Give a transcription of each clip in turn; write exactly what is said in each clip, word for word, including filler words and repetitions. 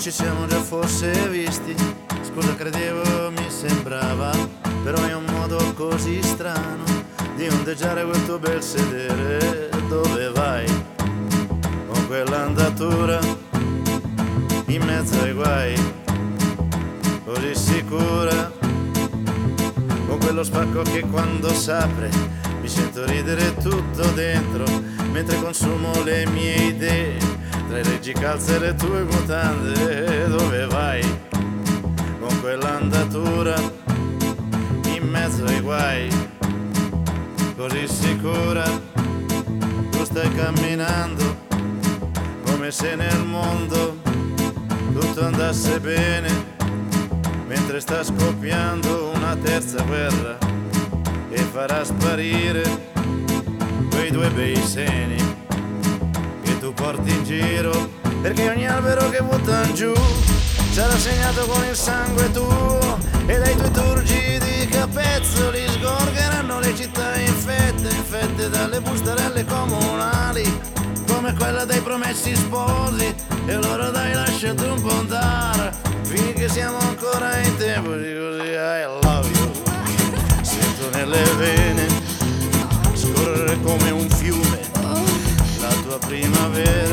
ci siamo già forse visti. Scusa, credevo, mi sembrava, però è un modo così strano di ondeggiare quel tuo bel sedere. Dove vai con quell'andatura in mezzo ai guai, così sicura, con quello spacco che quando s'apre mi sento ridere tutto dentro, mentre consumo le mie idee tra i reggicalze e le tue mutande. Dove vai con quell'andatura in mezzo ai guai, così sicura, tu stai camminando come se nel mondo tutto andasse bene, mentre sta scoppiando una terza guerra e farà sparire quei due bei seni che tu porti in giro, perché ogni albero che buttano giù sarà segnato con il sangue tuo, e dai tuoi turgidi capezzoli sgorgeranno le città infette, infette dalle bustarelle comunali, come quella dei promessi sposi. E allora dai, lasciati un po' andare finché siamo ancora in tempo di così. I love you, sento nelle vene scorrere come un fiume la tua primavera,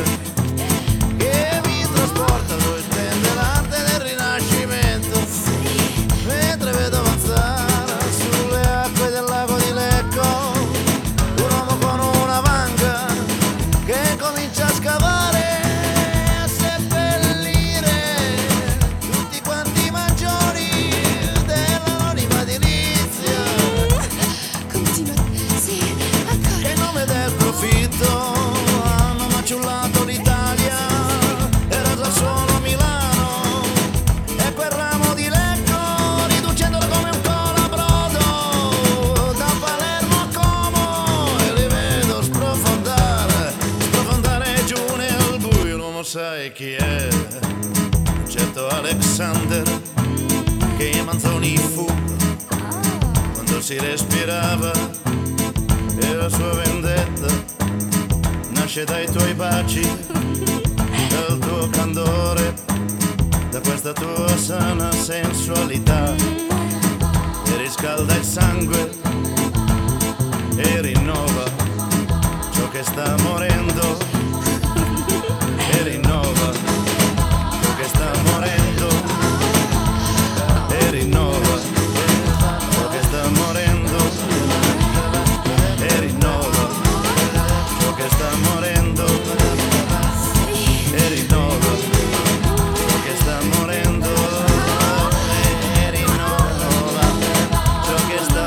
che mi trasporta dove splende l'arte del rinascimento, mentre vedo avanzare sulle acque del lago di Lecco un uomo con una vanga che comincia a scavare, a seppellire tutti quanti i maggiori dell'anonima edilizia. Continua, sì, ancora. In nome del profitto hanno maciullato l'Italia, era già solo Milano e quel ramo di Lecco, riducendola come un colabrodo da Palermo a Como, e li vedo sprofondare, sprofondare giù nel buio. L'uomo sai chi è? Un certo Alexander che i Manzoni fu quando si respirava, e la sua vendetta nasce dai tuoi baci, dal tuo candore, da questa tua sana sensualità, e riscalda il sangue e rinnova ciò che sta morendo, e rinnova ciò che sta morendo, e rinnova ciò che sta morendo, e rinnova ciò che sta morendo, e rinnova ciò che sta morendo, e rinnova ciò che sta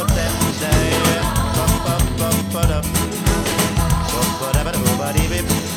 morendo.